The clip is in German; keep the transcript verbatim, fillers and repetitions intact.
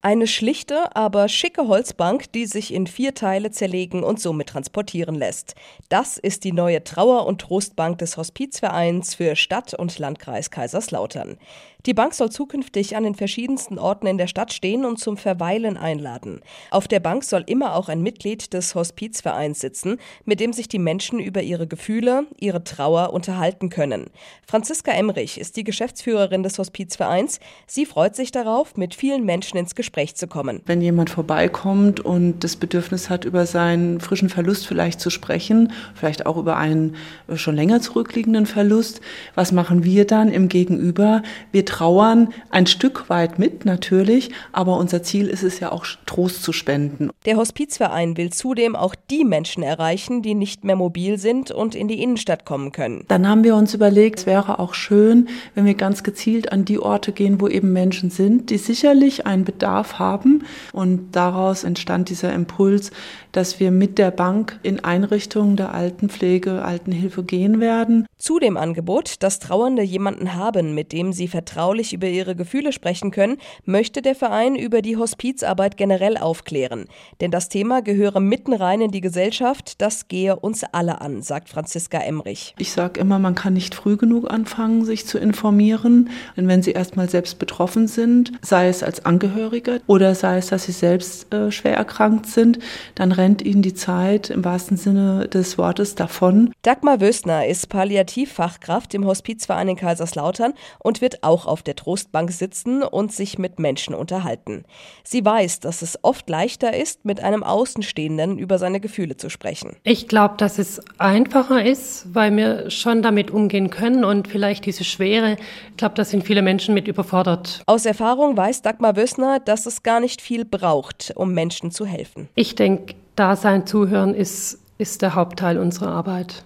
Eine schlichte, aber schicke Holzbank, die sich in vier Teile zerlegen und somit transportieren lässt. Das ist die neue Trauer- und Trostbank des Hospizvereins für Stadt und Landkreis Kaiserslautern. Die Bank soll zukünftig an den verschiedensten Orten in der Stadt stehen und zum Verweilen einladen. Auf der Bank soll immer auch ein Mitglied des Hospizvereins sitzen, mit dem sich die Menschen über ihre Gefühle, ihre Trauer unterhalten können. Franziska Emrich ist die Geschäftsführerin des Hospizvereins. Sie freut sich darauf, mit vielen Menschen ins Gespräch zu kommen. Wenn jemand vorbeikommt und das Bedürfnis hat, über seinen frischen Verlust vielleicht zu sprechen, vielleicht auch über einen schon länger zurückliegenden Verlust, was machen wir dann im Gegenüber? Wir trauern ein Stück weit mit, natürlich, aber unser Ziel ist es ja auch, Trost zu spenden. Der Hospizverein will zudem auch die Menschen erreichen, die nicht mehr mobil sind und in die Innenstadt kommen können. Dann haben wir uns überlegt, es wäre auch schön, wenn wir ganz gezielt an die Orte gehen, wo eben Menschen sind, die sicherlich einen Bedarf haben. Und daraus entstand dieser Impuls, dass wir mit der Bank in Einrichtungen der Altenpflege, Altenhilfe gehen werden. Zu dem Angebot, dass Trauernde jemanden haben, mit dem sie vertraulich über ihre Gefühle sprechen können, möchte der Verein über die Hospizarbeit generell aufklären. Denn das Thema gehöre mitten rein in die Gesellschaft, das gehe uns alle an, sagt Franziska Emrich. Ich sage immer, man kann nicht früh genug anfangen, sich zu informieren. Denn wenn Sie erstmal selbst betroffen sind, sei es als Angehöriger oder sei es, dass Sie selbst äh, schwer erkrankt sind, dann rennt Ihnen die Zeit im wahrsten Sinne des Wortes davon. Dagmar Wösner ist Palliativfachkraft im Hospizverein in Kaiserslautern und wird auch auf der Trostbank sitzen und sich mit Menschen unterhalten. Sie weiß, dass es oft leichter ist, mit einem Außenstehenden über seine Gefühle zu sprechen. Ich glaube, dass es einfacher ist, weil wir schon damit umgehen können und vielleicht diese Schwere, ich glaube, da sind viele Menschen mit überfordert. Aus Erfahrung weiß Dagmar Wösner, dass es gar nicht viel braucht, um Menschen zu helfen. Ich denke, Dasein, Zuhören ist, ist der Hauptteil unserer Arbeit.